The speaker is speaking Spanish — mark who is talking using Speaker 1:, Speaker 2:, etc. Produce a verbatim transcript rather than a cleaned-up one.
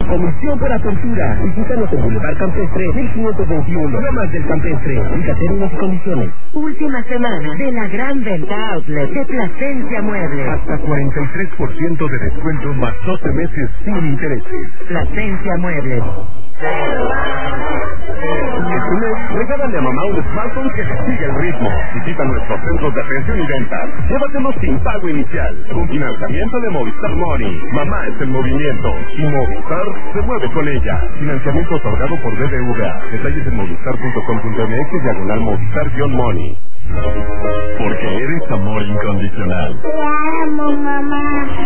Speaker 1: comisión por apertura. Visítanos en Boulevard Campestre, mil quinientos veintiuno. Lomas del Campestre. Fíjate en las condiciones.
Speaker 2: Última semana de la gran venta outlet de Plasencia Muebles.
Speaker 3: Hasta cuarenta y tres por ciento de descuento más doce meses sin intereses.
Speaker 2: Plasencia Muebles.
Speaker 3: Este mes, regálale a mamá un smartphone que le sigue el ritmo. Visita nuestros centros de atención y ventas. Llévatelo sin pago inicial, con financiamiento de Movistar Money. Mamá es el movimiento y Movistar se mueve con ella. Financiamiento otorgado por B B V A. Detalles en movistar punto com punto m x diagonal Movistar-Money. Porque eres amor incondicional.
Speaker 4: Te amo, mamá.